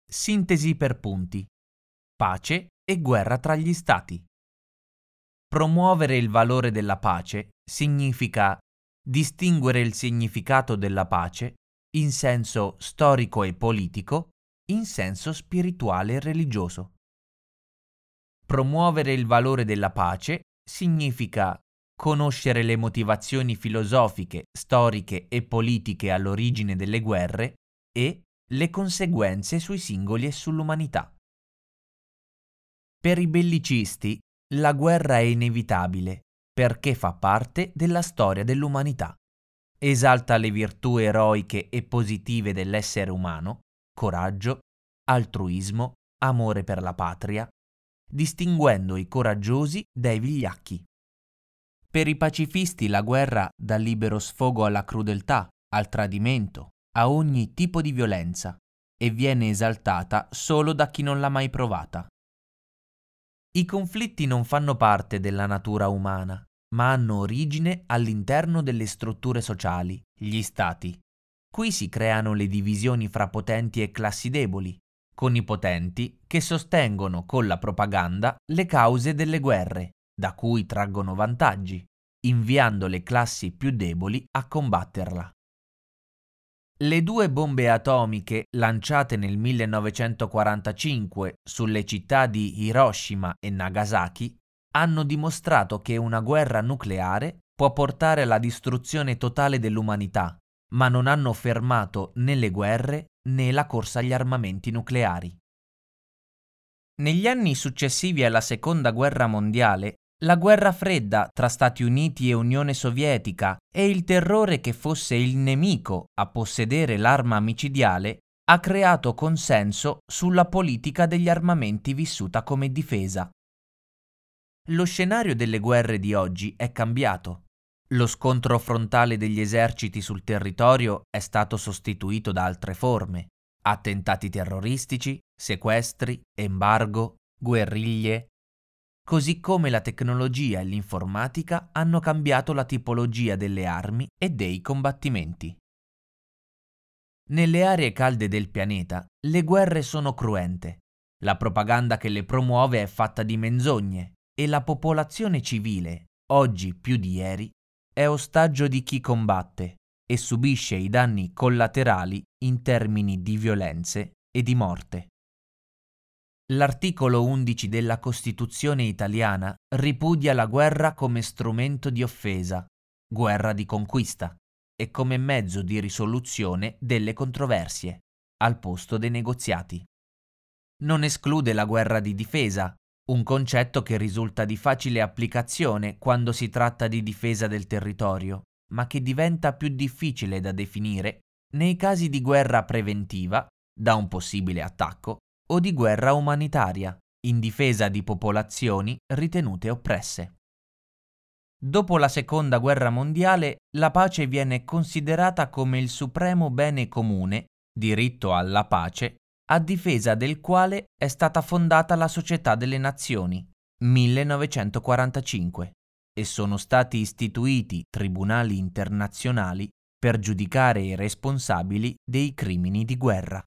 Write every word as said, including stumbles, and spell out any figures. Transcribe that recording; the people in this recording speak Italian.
Sintesi per punti. Pace e guerra tra gli Stati. Promuovere il valore della pace significa distinguere il significato della pace in senso storico e politico, in senso spirituale e religioso. Promuovere il valore della pace significa conoscere le motivazioni filosofiche, storiche e politiche all'origine delle guerre e le conseguenze sui singoli e sull'umanità. Per i bellicisti, la guerra è inevitabile perché fa parte della storia dell'umanità. Esalta le virtù eroiche e positive dell'essere umano, coraggio, altruismo, amore per la patria, distinguendo i coraggiosi dai vigliacchi. Per i pacifisti la guerra dà libero sfogo alla crudeltà, al tradimento, a ogni tipo di violenza e viene esaltata solo da chi non l'ha mai provata. I conflitti non fanno parte della natura umana, ma hanno origine all'interno delle strutture sociali, gli stati. Qui si creano le divisioni fra potenti e classi deboli, con i potenti che sostengono con la propaganda le cause delle guerre, da cui traggono vantaggi, inviando le classi più deboli a combatterla. Le due bombe atomiche lanciate nel millenovecentoquarantacinque sulle città di Hiroshima e Nagasaki hanno dimostrato che una guerra nucleare può portare alla distruzione totale dell'umanità, ma non hanno fermato né le guerre né la corsa agli armamenti nucleari. Negli anni successivi alla Seconda Guerra Mondiale, la guerra fredda tra Stati Uniti e Unione Sovietica e il terrore che fosse il nemico a possedere l'arma micidiale ha creato consenso sulla politica degli armamenti vissuta come difesa. Lo scenario delle guerre di oggi è cambiato. Lo scontro frontale degli eserciti sul territorio è stato sostituito da altre forme: attentati terroristici, sequestri, embargo, guerriglie. Così come la tecnologia e l'informatica hanno cambiato la tipologia delle armi e dei combattimenti. Nelle aree calde del pianeta, le guerre sono cruente. La propaganda che le promuove è fatta di menzogne e la popolazione civile, oggi più di ieri, è ostaggio di chi combatte e subisce i danni collaterali in termini di violenze e di morte. L'articolo undici della Costituzione italiana ripudia la guerra come strumento di offesa, guerra di conquista, e come mezzo di risoluzione delle controversie, al posto dei negoziati. Non esclude la guerra di difesa, un concetto che risulta di facile applicazione quando si tratta di difesa del territorio, ma che diventa più difficile da definire nei casi di guerra preventiva, da un possibile attacco, o di guerra umanitaria, in difesa di popolazioni ritenute oppresse. Dopo la Seconda Guerra Mondiale, la pace viene considerata come il supremo bene comune, diritto alla pace, a difesa del quale è stata fondata la Società delle Nazioni, millenovecentoquarantacinque, e sono stati istituiti tribunali internazionali per giudicare i responsabili dei crimini di guerra.